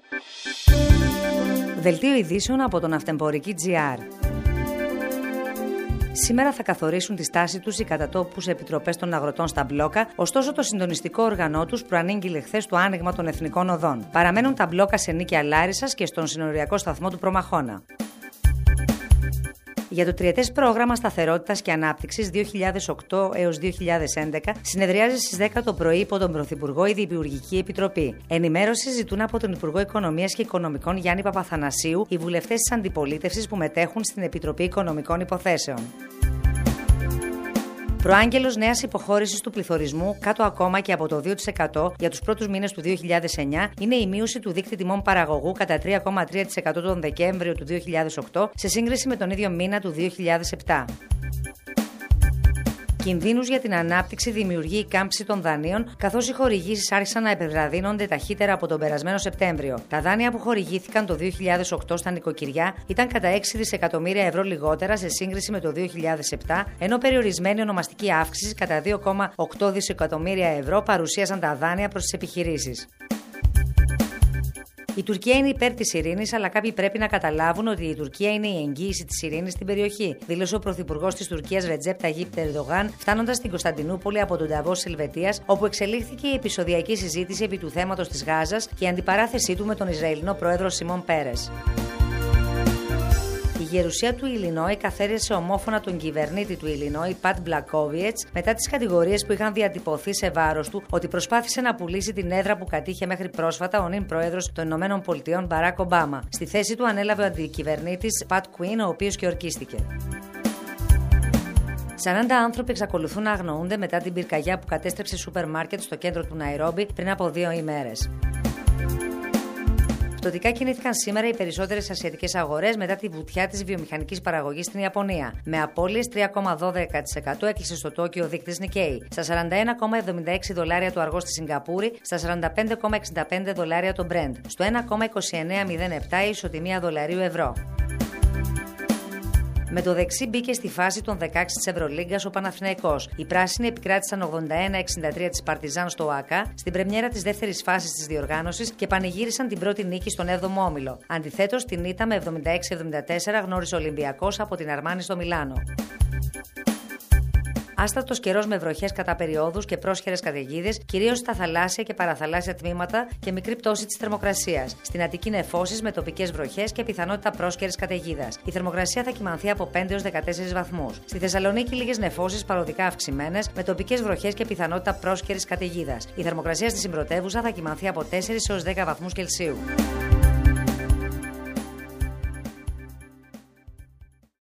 Δελτίο ειδήσεων από τον Ναυτεμπορική.gr. Σήμερα θα καθορίσουν τη στάση τους οι κατατόπους επιτροπές των αγροτών στα μπλόκα, ωστόσο το συντονιστικό όργανό τους προανήγγειλε χθες το άνοιγμα των εθνικών οδών. Παραμένουν τα μπλόκα σε Νίκαια Λάρισσας και στον συνοριακό σταθμό του Προμαχώνα. Για το τριετές πρόγραμμα σταθερότητας και ανάπτυξης 2008 έως 2011 συνεδριάζει στις 10 το πρωί υπό τον Πρωθυπουργό η Διυπουργική Επιτροπή. Ενημέρωση ζητούν από τον Υπουργό Οικονομίας και Οικονομικών Γιάννη Παπαθανασίου οι βουλευτές της αντιπολίτευσης που μετέχουν στην Επιτροπή Οικονομικών Υποθέσεων. Προάγγελος νέας υποχώρησης του πληθωρισμού κάτω ακόμα και από το 2% για τους πρώτους μήνες του 2009 είναι η μείωση του δείκτη τιμών παραγωγού κατά 3,3% τον Δεκέμβριο του 2008 σε σύγκριση με τον ίδιο μήνα του 2007. Κινδύνους για την ανάπτυξη δημιουργεί η κάμψη των δανείων, καθώς οι χορηγήσεις άρχισαν να επιβραδύνονται ταχύτερα από τον περασμένο Σεπτέμβριο. Τα δάνεια που χορηγήθηκαν το 2008 στα νοικοκυριά ήταν κατά 6 δισεκατομμύρια ευρώ λιγότερα σε σύγκριση με το 2007, ενώ περιορισμένη ονομαστική αύξηση κατά 2,8 δισεκατομμύρια ευρώ παρουσίασαν τα δάνεια προς τις επιχειρήσεις. Η Τουρκία είναι υπέρ της ειρήνης, αλλά κάποιοι πρέπει να καταλάβουν ότι η Τουρκία είναι η εγγύηση της ειρήνης στην περιοχή, δήλωσε ο πρωθυπουργός της Τουρκίας Ρετζέπ Ταγίπ Ερντογάν, φτάνοντας στην Κωνσταντινούπολη από τον Νταβός της Ελβετίας, όπου εξελίχθηκε η επεισοδιακή συζήτηση επί του θέματος της Γάζας και η αντιπαράθεσή του με τον Ισραηλινό πρόεδρο Σιμών Πέρες. Η γερουσία του Ιλινόι καθαίρεσε ομόφωνα τον κυβερνήτη του Ιλινόι, Πατ Μπλακόβιετς, μετά τις κατηγορίες που είχαν διατυπωθεί σε βάρος του ότι προσπάθησε να πουλήσει την έδρα που κατήχε μέχρι πρόσφατα ο νυν πρόεδρος των ΗΠΑ, Μπαράκ Ομπάμα. Στη θέση του ανέλαβε ο αντικυβερνήτης Πατ Κουίν, ο οποίος και ορκίστηκε. 40 άνθρωποι εξακολουθούν να αγνοούνται μετά την πυρκαγιά που κατέστρεψε σούπερ μάρκετ στο κέντρο του Ναϊρόμπι πριν από 2 ημέρες. Πτωτικά κινήθηκαν σήμερα οι περισσότερες ασιατικές αγορές μετά τη βουτιά της βιομηχανικής παραγωγής στην Ιαπωνία. Με απώλειες 3,12% έκλεισε στο Τόκιο ο δείκτης Nikkei. Στα 41,76 δολάρια το αργό στη Σιγκαπούρη, στα 45,65 δολάρια το Brent. Στο 1,2907 η ισοτιμία δολαρίου ευρώ. Με το δεξί μπήκε στη φάση των 16 της Ευρωλίγκας ο Παναθηναϊκός. Οι πράσινοι επικράτησαν 81-63 της Παρτιζάν στο ΟΑΚΑ στην πρεμιέρα της δεύτερης φάσης της διοργάνωσης και πανηγύρισαν την πρώτη νίκη στον 7ο όμιλο. Αντιθέτως, την ήττα με 76-74 γνώρισε ο Ολυμπιακός από την Αρμάνι στο Μιλάνο. Άστατος καιρός με βροχές κατά περιόδους και πρόσχερες καταιγίδες, κυρίως στα θαλάσσια και παραθαλάσσια τμήματα και μικρή πτώση της θερμοκρασίας. Στην Αττική νεφώσεις με τοπικές βροχές και πιθανότητα πρόσχερης καταιγίδας. Η θερμοκρασία θα κυμανθεί από 5 έως 14 βαθμούς. Στη Θεσσαλονίκη λίγες νεφώσεις παροδικά αυξημένες με τοπικές βροχές και πιθανότητα πρόσχερης καταιγίδας. Η θερμοκρασία στη συμπρωτεύουσα θα κυμανθεί από 4 έως 10 βαθμούς Κελσίου.